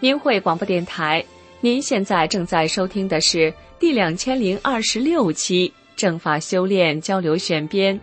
明慧广播电台，您现在正在收听的是第2026期正法修炼交流选编。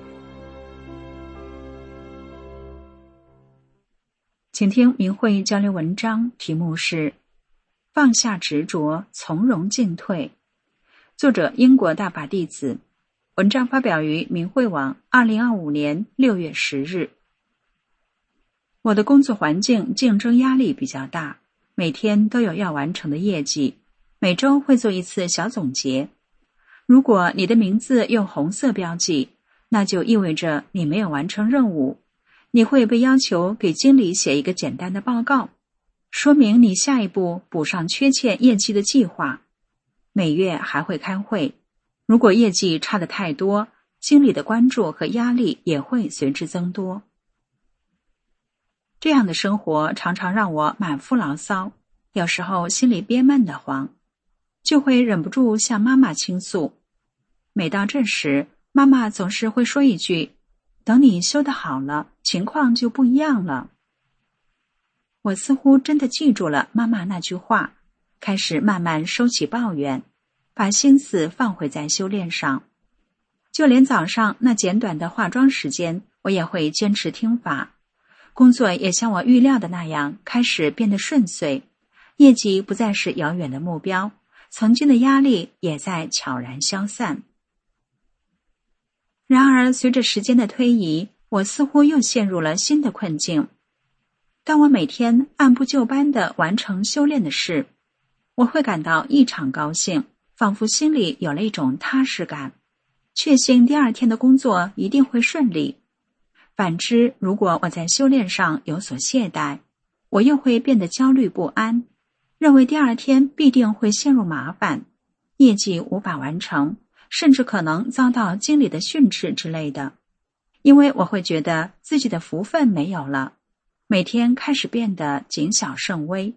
请听明慧交流文章，题目是放下执着，从容进退。作者英国大法弟子，文章发表于明慧网2025年6月10日。我的工作环境竞争压力比较大，每天都有要完成的业绩，每周会做一次小总结。如果你的名字用红色标记，那就意味着你没有完成任务，你会被要求给经理写一个简单的报告，说明你下一步补上缺欠业绩的计划。每月还会开会，如果业绩差得太多，经理的关注和压力也会随之增多。这样的生活常常让我满腹牢骚，有时候心里憋闷得慌，就会忍不住向妈妈倾诉。每到这时，妈妈总是会说一句：等你修得好了，情况就不一样了。我似乎真的记住了妈妈那句话，开始慢慢收起抱怨，把心思放回在修炼上。就连早上那简短的化妆时间，我也会坚持听法。工作也像我预料的那样，开始变得顺遂，业绩不再是遥远的目标，曾经的压力也在悄然消散。然而，随着时间的推移，我似乎又陷入了新的困境。当我每天按部就班地完成修炼的事，我会感到异常高兴，仿佛心里有了一种踏实感，确信第二天的工作一定会顺利。反之，如果我在修炼上有所懈怠，我又会变得焦虑不安，认为第二天必定会陷入麻烦，业绩无法完成，甚至可能遭到经理的训斥之类的。因为我会觉得自己的福分没有了，每天开始变得谨小慎微。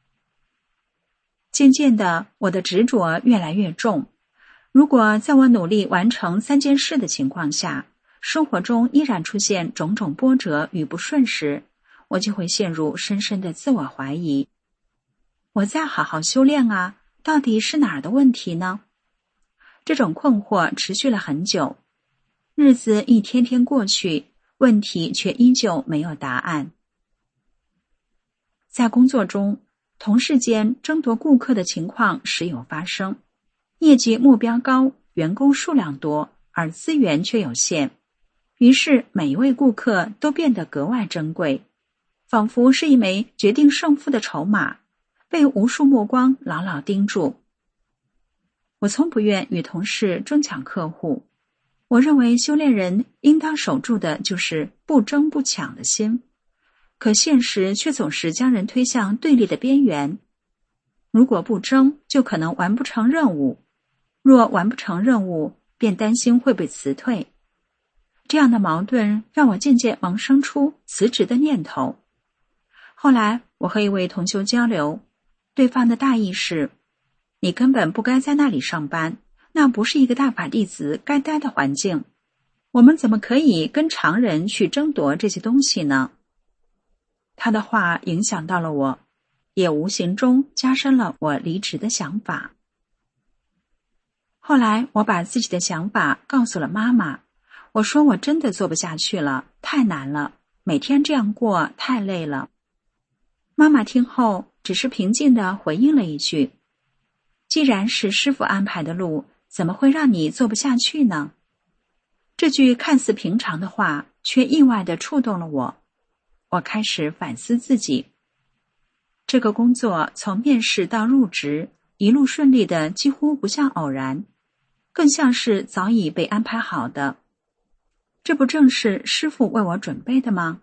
渐渐的，我的执着越来越重。如果在我努力完成3件事的情况下，生活中依然出现种种波折与不顺时，我就会陷入深深的自我怀疑。我在好好修炼啊，到底是哪儿的问题呢？这种困惑持续了很久，日子一天天过去，问题却依旧没有答案。在工作中，同事间争夺顾客的情况时有发生，业绩目标高，员工数量多，而资源却有限。于是每一位顾客都变得格外珍贵，仿佛是一枚决定胜负的筹码，被无数目光牢牢盯住。我从不愿与同事争抢客户，我认为修炼人应当守住的就是不争不抢的心，可现实却总是将人推向对立的边缘。如果不争，就可能完不成任务；若完不成任务，便担心会被辞退。这样的矛盾让我渐渐萌生出辞职的念头。后来我和一位同修交流，对方的大意是：你根本不该在那里上班，那不是一个大法弟子该待的环境，我们怎么可以跟常人去争夺这些东西呢？他的话影响到了我，也无形中加深了我离职的想法。后来我把自己的想法告诉了妈妈，我说我真的做不下去了，太难了，每天这样过太累了。妈妈听后只是平静地回应了一句：既然是师父安排的路，怎么会让你做不下去呢？这句看似平常的话，却意外地触动了我。我开始反思自己。这个工作从面试到入职，一路顺利的几乎不像偶然，更像是早已被安排好的。这不正是师父为我准备的吗？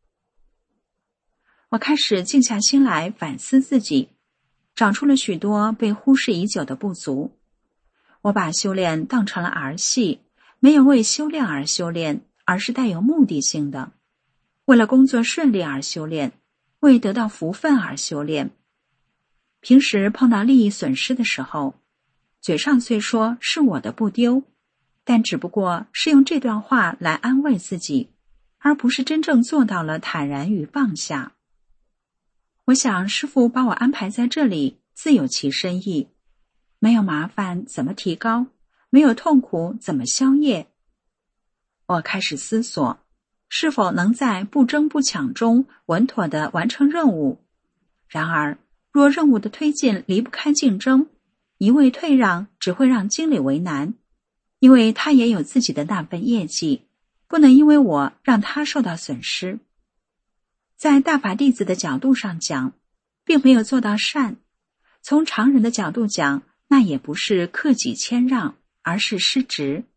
我开始静下心来反思自己，找出了许多被忽视已久的不足。我把修炼当成了儿戏，没有为修炼而修炼，而是带有目的性的，为了工作顺利而修炼，为得到福分而修炼。平时碰到利益损失的时候，嘴上虽说是我的不丢，但只不过是用这段话来安慰自己，而不是真正做到了坦然与放下。 我想师父把我安排在这里，自有其深意。没有麻烦怎么提高？没有痛苦怎么消业？我开始思索，是否能在不争不抢中稳妥地完成任务。然而，若任务的推进离不开竞争，一味退让只会让经理为难，因为他也有自己的那份业绩，不能因为我让他受到损失。在大法弟子的角度上讲，并没有做到善；从常人的角度讲，那也不是克己谦让，而是失职。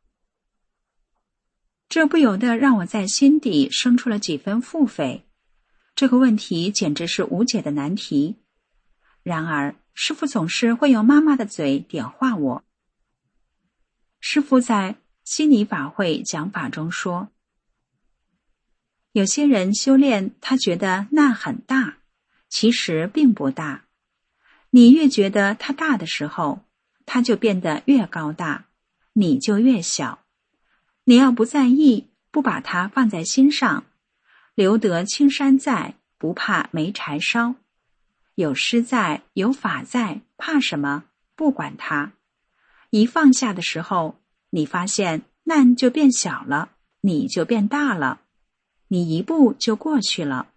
这不由得让我在心底生出了几分腹诽。这个问题简直是无解的难题。然而，师父总是会用妈妈的嘴点化我。师父在悉尼法会讲法中说，有些人修炼，他觉得那很大，其实并不大。你越觉得它大的时候，它就变得越高大，你就越小。你要不在意，不把它放在心上，留得青山在，不怕没柴烧。有师在，有法在，怕什么？不管它。一放下的时候，你发现难就变小了，你就变大了，你一步就过去了。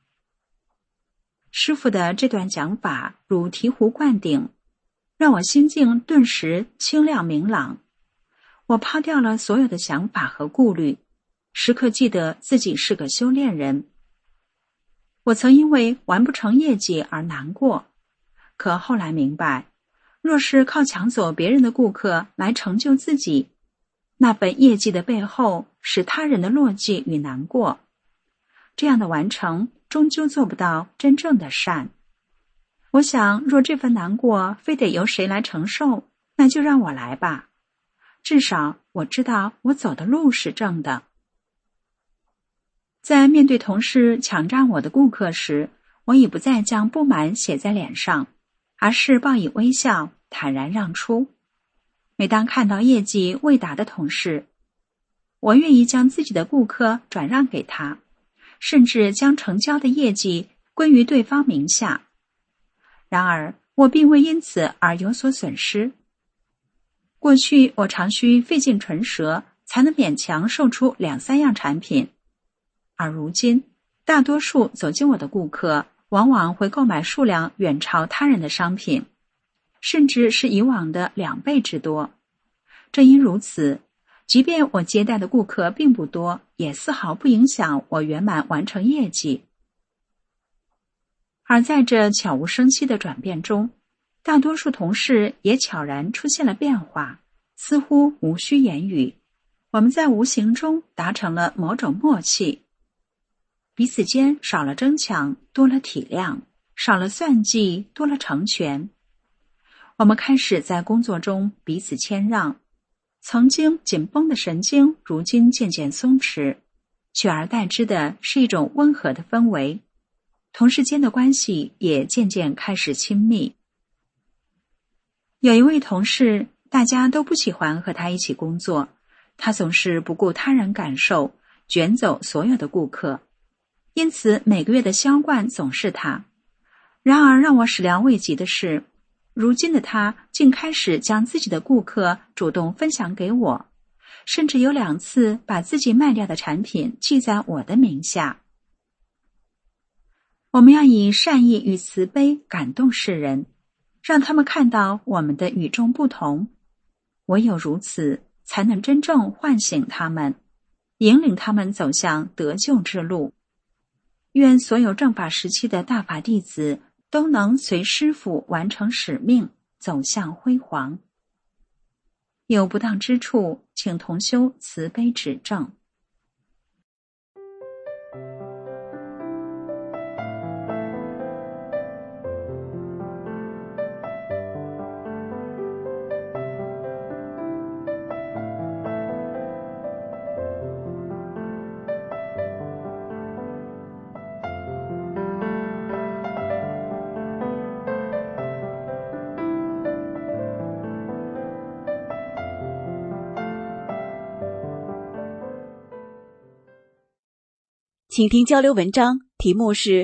师父的这段讲法如醍醐灌顶，让我心境顿时清亮明朗。我抛掉了所有的想法和顾虑，时刻记得自己是个修炼人。我曾因为完不成业绩而难过，可后来明白，若是靠抢走别人的顾客来成就自己，那份业绩的背后是他人的落寂与难过。这样的完成终究做不到真正的善。我想，若这份难过非得由谁来承受，那就让我来吧。至少我知道我走的路是正的。在面对同事抢占我的顾客时，我已不再将不满写在脸上，而是报以微笑，坦然让出。每当看到业绩未达的同事，我愿意将自己的顾客转让给他，甚至将成交的业绩归于对方名下。然而，我并未因此而有所损失。过去我常需费尽唇舌才能勉强售出2-3样产品，而如今大多数走进我的顾客往往会购买数量远超他人的商品，甚至是以往的2倍之多。正因如此，即便我接待的顾客并不多，也丝毫不影响我圆满完成业绩。而在这悄无声息的转变中，大多数同事也悄然出现了变化，似乎无需言语，我们在无形中达成了某种默契。彼此间少了争抢，多了体谅；少了算计，多了成全。我们开始在工作中彼此谦让，曾经紧绷的神经如今渐渐松弛，取而代之的是一种温和的氛围。同事间的关系也渐渐开始亲密。有一位同事，大家都不喜欢和他一起工作，他总是不顾他人感受，卷走所有的顾客，因此每个月的销冠总是他。然而让我始料未及的是，如今的他竟开始将自己的顾客主动分享给我，甚至有2次把自己卖掉的产品记在我的名下。我们要以善意与慈悲感动世人，让他们看到我们的与众不同。唯有如此，才能真正唤醒他们，引领他们走向得救之路。愿所有正法时期的大法弟子都能随师父完成使命，走向辉煌。有不当之处，请同修慈悲指正。 请听交流文章，题目是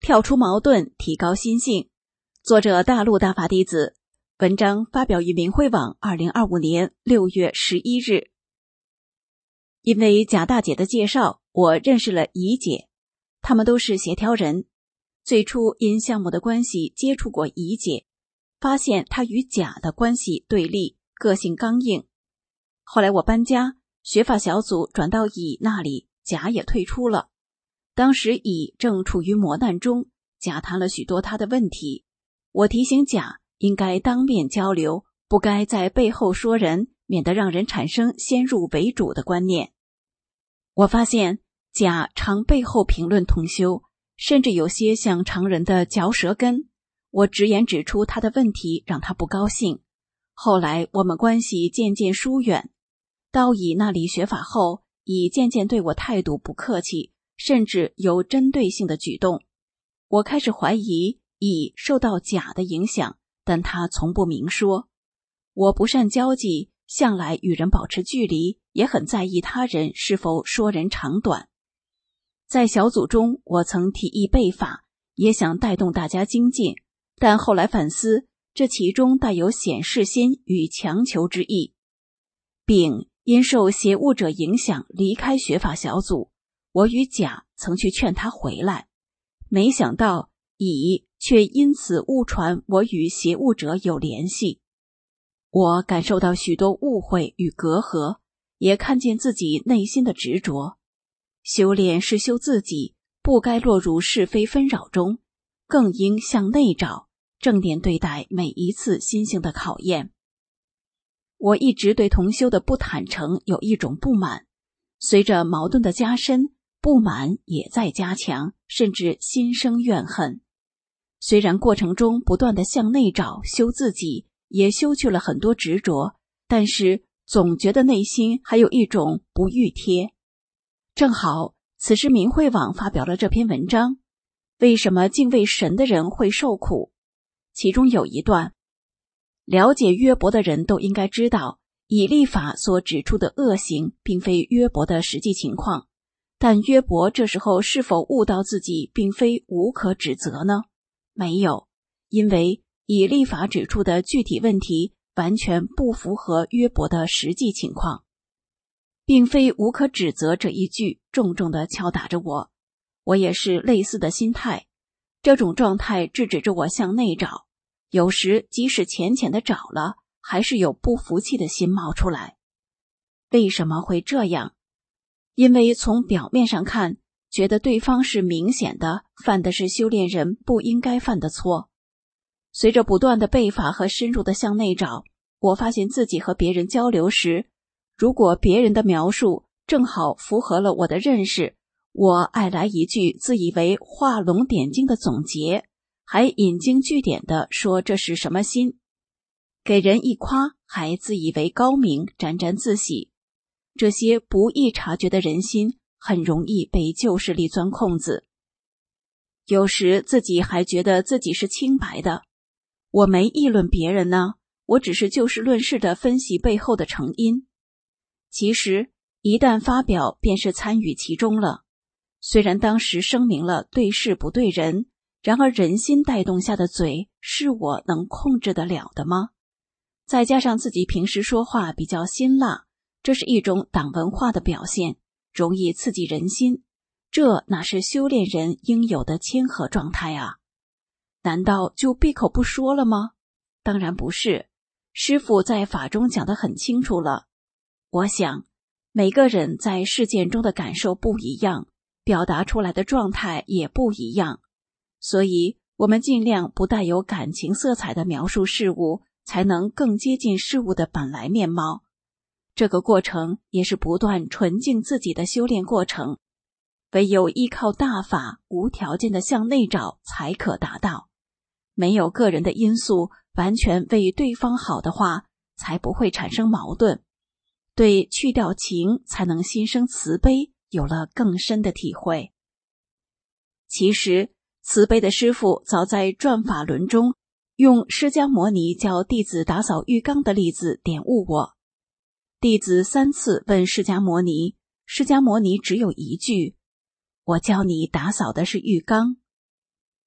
跳出矛盾，提高心性。作者大陆大法弟子，文章发表于明慧网2025年6月11日。因为贾大姐的介绍，我认识了乙姐，他们都是协调人。最初因项目的关系接触过乙姐，发现她与贾的关系对立，个性刚硬。后来我搬家，学法小组转到乙那里，贾也退出了。当时乙正处于磨难中，贾谈了许多他的问题。我提醒贾应该当面交流，不该在背后说人，免得让人产生先入为主的观念。我发现贾常背后评论同修，甚至有些像常人的嚼舌根。我直言指出他的问题，让他不高兴。后来我们关系渐渐疏远。到乙那里学法后，乙渐渐对我态度不客气，甚至有针对性的举动。我开始怀疑乙受到甲的影响，但他从不明说。我不善交际，向来与人保持距离，也很在意他人是否说人长短。在小组中，我曾提议背法，也想带动大家精进，但后来反思，这其中带有显示心与强求之意。丙因受邪物者影响离开学法小组，我与甲曾去劝他回来，没想到乙却因此误传我与邪物者有联系。我感受到许多误会与隔阂，也看见自己内心的执着。修炼是修自己，不该落入是非纷扰中，更应向内找，正面对待每一次心性的考验。我一直对同修的不坦诚有一种不满，随着矛盾的加深，不满也在加强，甚至心生怨恨。虽然过程中不断地向内找修自己，也修去了很多执着，但是总觉得内心还有一种不熨贴。正好此时明慧网发表了这篇文章，为什么敬畏神的人会受苦？其中有一段，了解约伯的人都应该知道，以利法所指出的恶行并非约伯的实际情况，但约伯这时候是否悟到自己并非无可指责呢？没有，因为以利法指出的具体问题完全不符合约伯的实际情况。并非无可指责这一句重重地敲打着我，我也是类似的心态。这种状态制止着我向内找，有时即使浅浅地找了，还是有不服气的心冒出来。为什么会这样？因为从表面上看，觉得对方是明显的犯的是修炼人不应该犯的错。随着不断的背法和深入的向内找，我发现自己和别人交流时，如果别人的描述正好符合了我的认识，我爱来一句自以为画龙点睛的总结，还引经据典地说这是什么心，给人一夸，还自以为高明，沾沾自喜。这些不易察觉的人心，很容易被旧势力钻空子。有时自己还觉得自己是清白的，我没议论别人呢，我只是就事论事地分析背后的成因。其实一旦发表便是参与其中了，虽然当时声明了对事不对人，然而人心带动下的嘴是我能控制得了的吗？再加上自己平时说话比较辛辣，这是一种党文化的表现，容易刺激人心，这哪是修炼人应有的谦和状态啊？难道就闭口不说了吗？当然不是，师父在法中讲得很清楚了。我想每个人在事件中的感受不一样，表达出来的状态也不一样，所以我们尽量不带有感情色彩的描述事物，才能更接近事物的本来面貌。这个过程也是不断纯净自己的修炼过程，唯有依靠大法无条件的向内找才可达到。没有个人的因素，完全为对方好的话，才不会产生矛盾。对去掉情才能心生慈悲，有了更深的体会。其实慈悲的师父早在转法轮中用释迦牟尼教弟子打扫浴缸的例子点悟我。弟子3次问释迦牟尼，释迦牟尼只有一句：我教你打扫的是浴缸。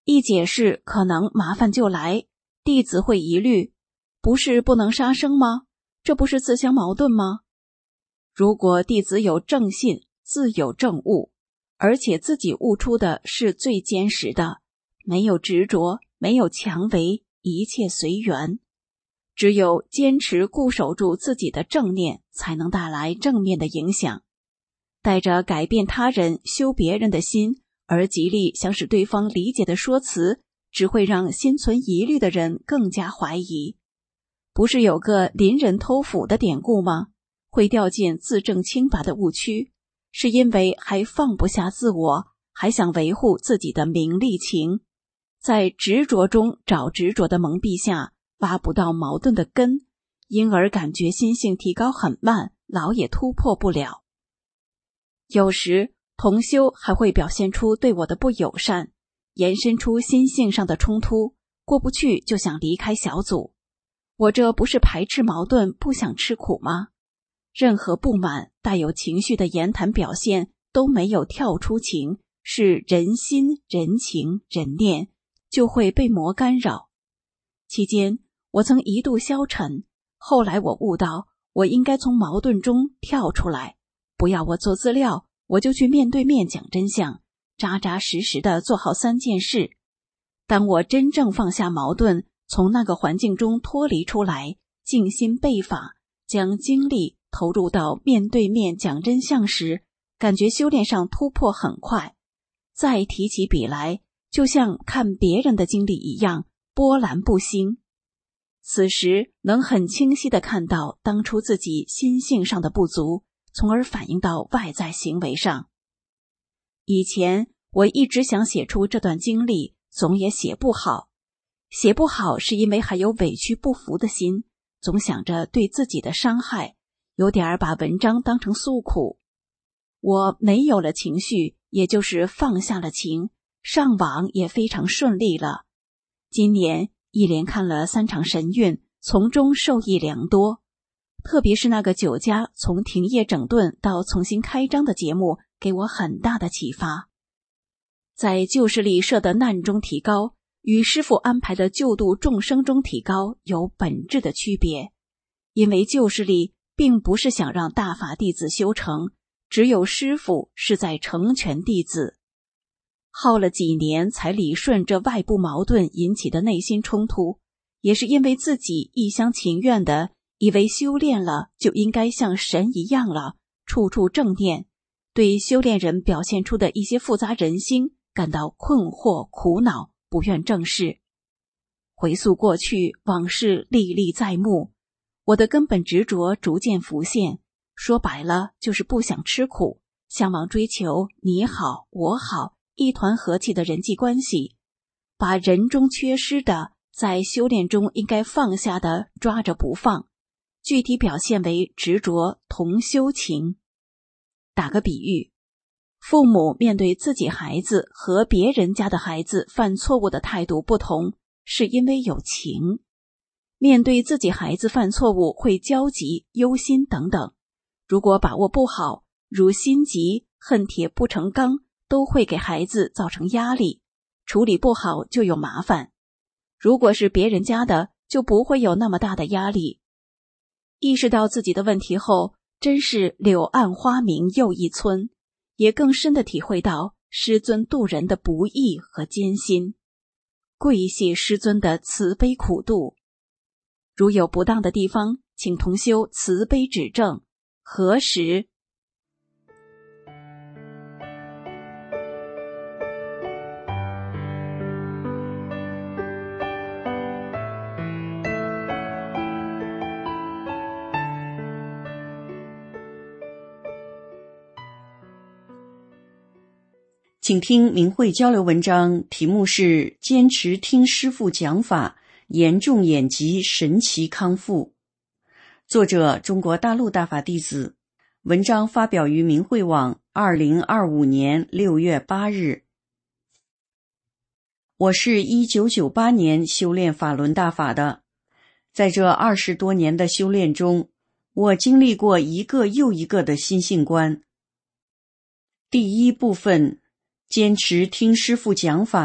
一解释可能麻烦就来，弟子会疑虑，不是不能杀生吗？这不是自相矛盾吗？如果弟子有正信，自有正悟，而且自己悟出的是最坚实的，没有执着，没有强为，一切随缘。只有坚持固守住自己的正念，才能带来正面的影响。带着改变他人、修别人的心，而极力想使对方理解的说辞，只会让心存疑虑的人更加怀疑。不是有个邻人偷斧的典故吗？会掉进自证清白的误区，是因为还放不下自我，还想维护自己的名利情，在执着中找执着的蒙蔽下，挖不到矛盾的根，因而感觉心性提高很慢，老也突破不了。有时同修还会表现出对我的不友善，延伸出心性上的冲突，过不去就想离开小组。我这不是排斥矛盾，不想吃苦吗？任何不满带有情绪的言谈表现都没有跳出情，是人心、人情、人念，就会被魔干扰。期间我曾一度消沉，后来我悟到我应该从矛盾中跳出来，不要我做资料，我就去面对面讲真相，扎扎实实的做好3件事。当我真正放下矛盾，从那个环境中脱离出来，静心背法，将精力投入到面对面讲真相时，感觉修炼上突破很快。再提起笔来，就像看别人的经历一样，波澜不兴。此时能很清晰地看到当初自己心性上的不足，从而反映到外在行为上。以前我一直想写出这段经历，总也写不好。写不好是因为还有委屈不服的心，总想着对自己的伤害，有点把文章当成诉苦。我没有了情绪，也就是放下了情，上网也非常顺利了。今年一连看了3场神韵，从中受益良多。特别是那个酒家从停业整顿到重新开张的节目，给我很大的启发。在旧势力设的难中提高，与师父安排的救度众生中提高有本质的区别。因为旧势力并不是想让大法弟子修成，只有师父是在成全弟子。耗了几年才理顺这外部矛盾引起的内心冲突，也是因为自己一厢情愿的以为修炼了就应该像神一样了，处处正念，对修炼人表现出的一些复杂人心感到困惑苦恼，不愿正视。回溯过去，往事历历在目，我的根本执着逐渐浮现，说白了就是不想吃苦，向往追求你好我好一团和气的人际关系，把人中缺失的在修炼中应该放下的抓着不放，具体表现为执着同修情。打个比喻，父母面对自己孩子和别人家的孩子犯错误的态度不同，是因为有情。面对自己孩子犯错误会焦急、忧心等等，如果把握不好，如心急、恨铁不成钢，都会给孩子造成压力，处理不好就有麻烦。如果是别人家的，就不会有那么大的压力。意识到自己的问题后，真是柳暗花明又一村，也更深地体会到师尊度人的不易和艰辛，跪谢师尊的慈悲苦度。如有不当的地方，请同修慈悲指正，核实。 请听明慧交流文章，题目是坚持听师父讲法，严重眼疾神奇康复。作者中国大陆大法弟子，文章发表于明慧网2025年6月8日。我是1998年修炼法轮大法的，在这20多年的修炼中，我经历过一个又一个的心性关。第一部分，坚持听师父讲法，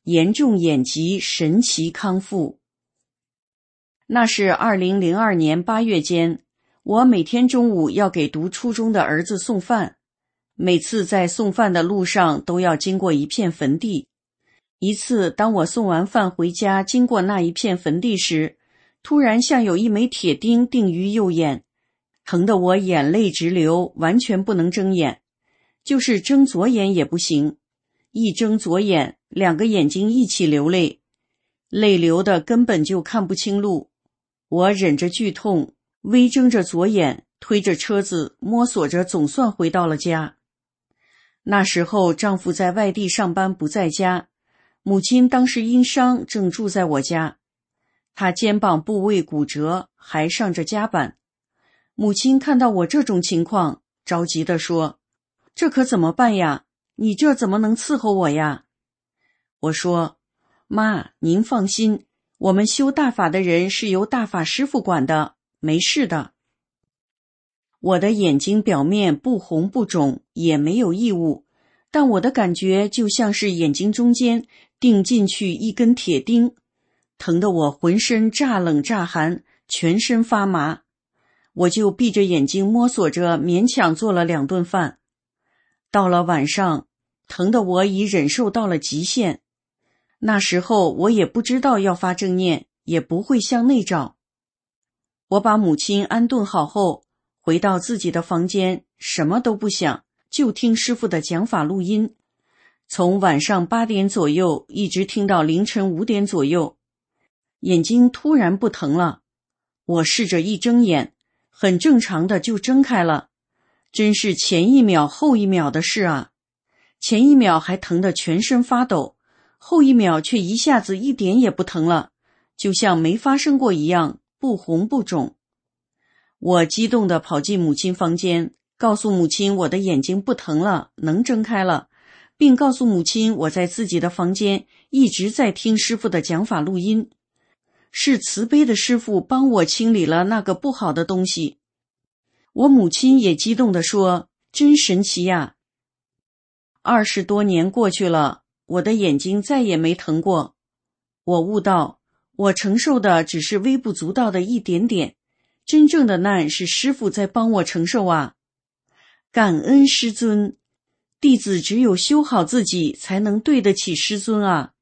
严重眼疾神奇康复。那是2002年8月间，我每天中午要给读初中的儿子送饭，每次在送饭的路上都要经过一片坟地。一次，当我送完饭回家，经过那一片坟地时，突然像有一枚铁钉钉于右眼，疼得我眼泪直流，完全不能睁眼，就是睁左眼也不行。一睁左眼，2个眼睛一起流泪，泪流的根本就看不清路。我忍着剧痛，微睁着左眼，推着车子，摸索着总算回到了家。那时候丈夫在外地上班不在家，母亲当时因伤正住在我家，她肩膀部位骨折，还上着夹板。母亲看到我这种情况，着急地说：“这可怎么办呀？你这怎么能伺候我呀？”我说：“妈，您放心，我们修大法的人是由大法师父管的，没事的。”我的眼睛表面不红不肿，也没有异物，但我的感觉就像是眼睛中间钉进去一根铁钉，疼得我浑身乍冷乍寒，全身发麻。我就闭着眼睛摸索着，勉强做了2顿饭。到了晚上，疼得我已忍受到了极限。那时候我也不知道要发正念，也不会向内找。我把母亲安顿好后，回到自己的房间，什么都不想，就听师父的讲法录音，从晚上8点左右一直听到凌晨5点左右。眼睛突然不疼了，我试着一睁眼，很正常的就睁开了，真是前一秒后一秒的事啊！前一秒还疼得全身发抖，后一秒却一下子一点也不疼了，就像没发生过一样，不红不肿。我激动地跑进母亲房间，告诉母亲我的眼睛不疼了，能睁开了，并告诉母亲我在自己的房间一直在听师父的讲法录音，是慈悲的师父帮我清理了那个不好的东西。我母亲也激动地说：“真神奇呀！”20多年过去了，我的眼睛再也没疼过。我悟到，我承受的只是微不足道的一点点，真正的难是师父在帮我承受啊！感恩师尊，弟子只有修好自己，才能对得起师尊啊！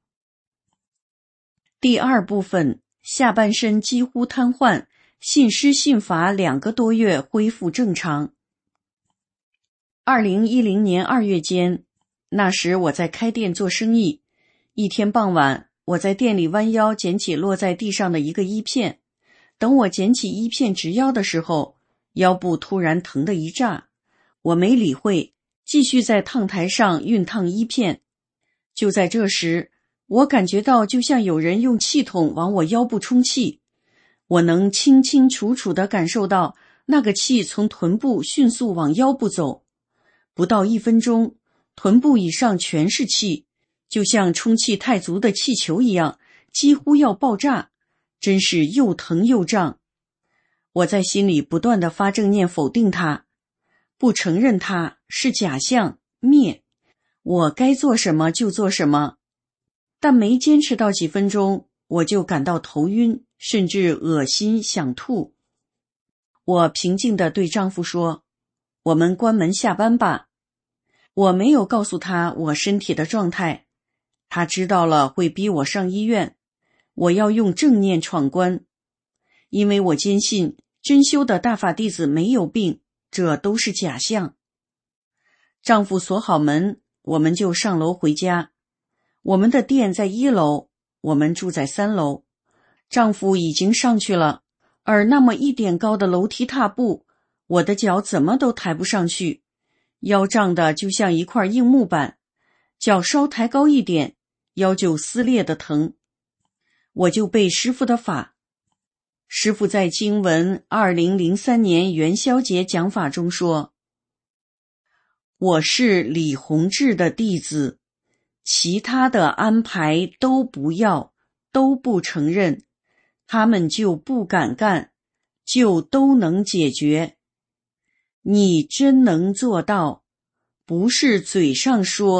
第2部分，下半身几乎瘫痪，信师信法2个多月恢复正常。2010年2月间，那时我在开店做生意。一天傍晚，我在店里弯腰捡起落在地上的一个衣片。等我捡起衣片直腰的时候，腰部突然疼得一炸。我没理会，继续在烫台上熨烫衣片。就在这时，我感觉到就像有人用气筒往我腰部充气。我能清清楚楚地感受到那个气从臀部迅速往腰部走。不到1分钟，臀部以上全是气，就像充气太足的气球一样，几乎要爆炸，真是又疼又胀。我在心里不断地发正念否定它，不承认它是假象，灭，我该做什么就做什么。但没坚持到几分钟，我就感到头晕，甚至恶心想吐。我平静地对丈夫说：“我们关门下班吧。”我没有告诉他我身体的状态，他知道了会逼我上医院。我要用正念闯关，因为我坚信真修的大法弟子没有病，这都是假象。丈夫锁好门，我们就上楼回家。我们的店在1楼，我们住在3楼。丈夫已经上去了，而那么1点高的楼梯踏步，我的脚怎么都抬不上去，腰胀得就像一块硬木板，脚稍抬高一点，腰就撕裂的疼。我就背师父的法。师父在经文2003年元宵节讲法中说：“我是李洪志的弟子，其他的安排都不要，都不承认，他们就不敢干，就都能解决。你真能做到，不是嘴上说，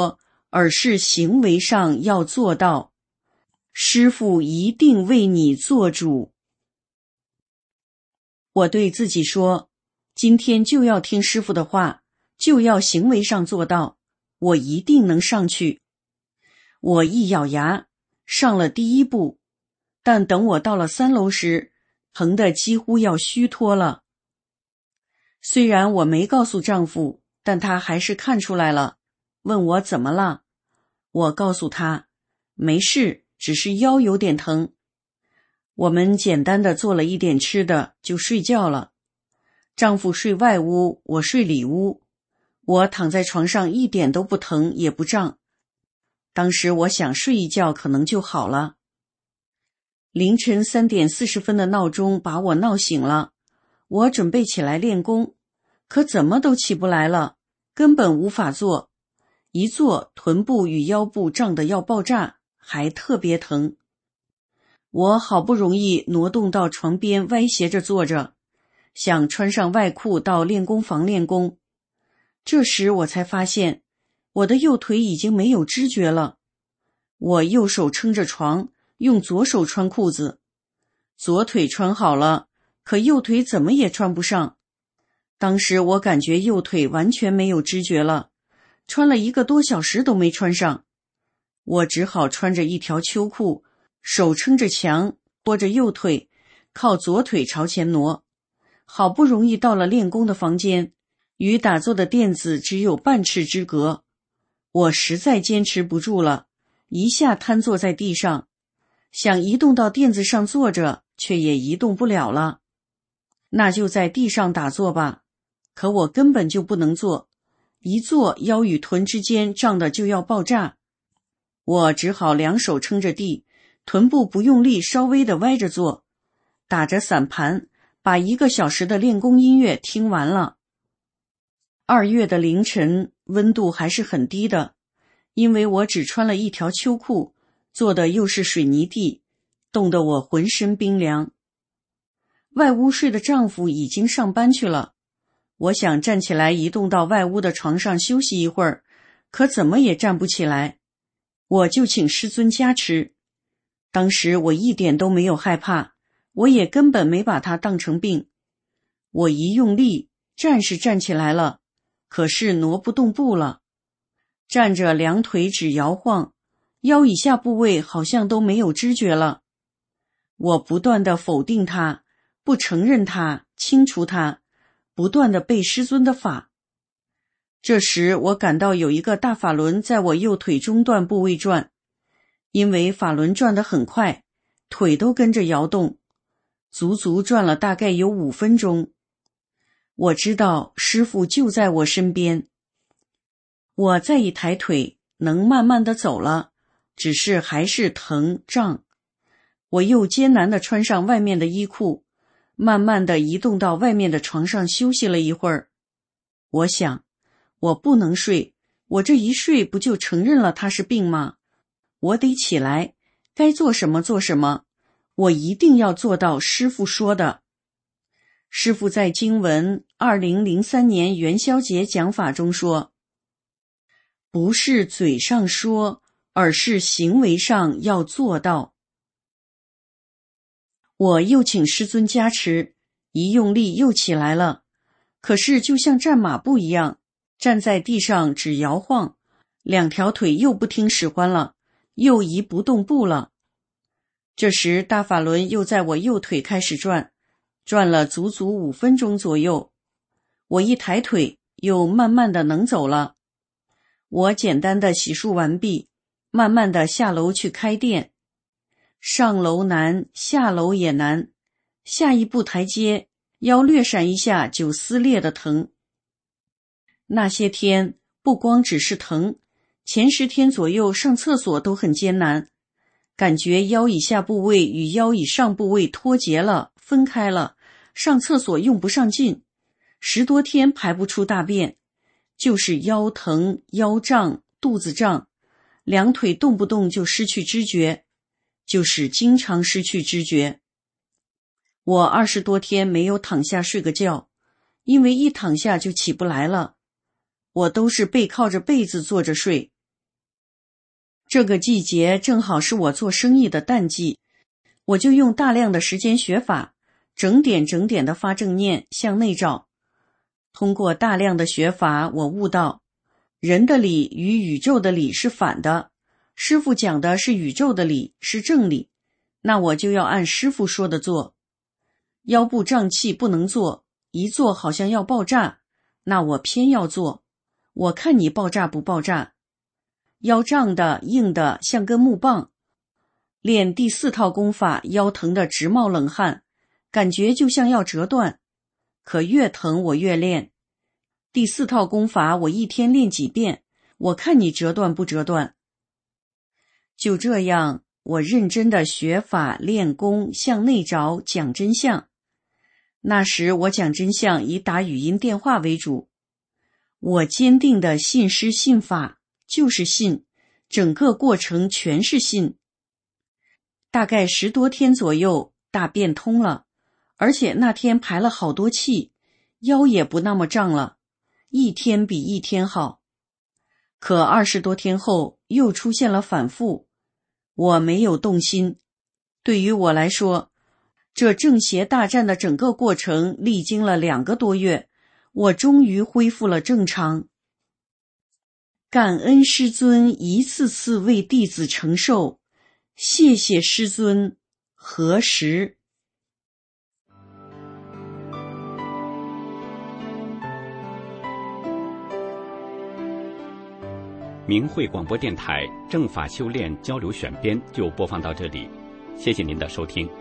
而是行为上要做到。师父一定为你做主。我对自己说，今天就要听师父的话，就要行为上做到，我一定能上去。我一咬牙，上了第一步，但等我到了3楼时，疼得几乎要虚脱了。虽然我没告诉丈夫，但他还是看出来了，问我怎么了。我告诉他，没事，只是腰有点疼。我们简单的做了一点吃的，就睡觉了。丈夫睡外屋，我睡里屋。我躺在床上一点都不疼也不胀。当时我想睡一觉可能就好了。凌晨3点40分的闹钟把我闹醒了，我准备起来练功，可怎么都起不来了，根本无法做。一坐，臀部与腰部胀得要爆炸，还特别疼。我好不容易挪动到床边歪斜着坐着，想穿上外裤到练功房练功。这时我才发现，我的右腿已经没有知觉了。我右手撑着床，用左手穿裤子。左腿穿好了，可右腿怎么也穿不上。当时我感觉右腿完全没有知觉了，穿了1个多小时都没穿上。我只好穿着一条秋裤，手撑着墙，拖着右腿，靠左腿朝前挪。好不容易到了练功的房间，与打坐的垫子只有半尺之隔。我实在坚持不住了，一下瘫坐在地上，想移动到垫子上坐着，却也移动不了了。那就在地上打坐吧，可我根本就不能坐，一坐腰与臀之间胀得就要爆炸。我只好2手撑着地，臀部不用力，稍微的歪着坐，打着散盘，把1个小时的练功音乐听完了。2月的凌晨，温度还是很低的，因为我只穿了一条秋裤，坐的又是水泥地，冻得我浑身冰凉。外屋睡的丈夫已经上班去了，我想站起来移动到外屋的床上休息一会儿，可怎么也站不起来。我就请师尊加持。当时我一点都没有害怕，我也根本没把它当成病。我一用力，站是站起来了，可是挪不动步了。站着2腿只摇晃，腰以下部位好像都没有知觉了。我不断地否定它，不承认它，清除它，不断地背师尊的法。这时我感到有一个大法轮在我右腿中段部位转，因为法轮转得很快，腿都跟着摇动，足足转了大概有5分钟。我知道师父就在我身边。我再一抬腿，能慢慢地走了，只是还是疼胀。我又艰难地穿上外面的衣裤，慢慢地移动到外面的床上休息了一会儿。我想，我不能睡，我这一睡不就承认了它是病吗？我得起来，该做什么做什么，我一定要做到师父说的。师父在经文2003年元宵节讲法中说，不是嘴上说，而是行为上要做到。我又请师尊加持，一用力又起来了，可是就像站马步一样，站在地上只摇晃，2条腿又不听使唤了，又移不动步了。这时大法轮又在我右腿开始转，转了足足5分钟左右。我一抬腿，又慢慢的能走了。我简单的洗漱完毕，慢慢的下楼去开店。上楼难，下楼也难，下一步台阶，腰略闪一下就撕裂的疼。那些天不光只是疼，前10天左右上厕所都很艰难，感觉腰以下部位与腰以上部位脱节了，分开了，上厕所用不上劲，10多天排不出大便，就是腰疼、腰胀、肚子胀，2腿动不动就失去知觉，就是经常失去知觉。我20多天没有躺下睡个觉，因为一躺下就起不来了。我都是背靠着被子坐着睡。 这个季节正好是我做生意的淡季，我就用大量的时间学法，整点整点的发正念，向内照。通过大量的学法，我悟到人的理与宇宙的理是反的，师父讲的是宇宙的理，是正理，那我就要按师父说的做。腰部胀气不能做，一做好像要爆炸，那我偏要做，我看你爆炸不爆炸。腰胀的硬的像根木棒，练第4套功法，腰疼得直冒冷汗，感觉就像要折断，可越疼我越练。第4套功法我一天练几遍，我看你折断不折断。就这样，我认真的学法练功，向内找，讲真相。那时我讲真相以打语音电话为主，我坚定的信师信法，就是信，整个过程全是信。大概10多天左右，大便通了，而且那天排了好多气，腰也不那么胀了，一天比一天好。可20多天后又出现了反复，我没有动心。对于我来说，这正邪大战的整个过程历经了2个多月，我终于恢复了正常。感恩师尊一次次为弟子承受，谢谢师尊，何时？ 明慧广播电台正法修炼交流选编就播放到这里，谢谢您的收听。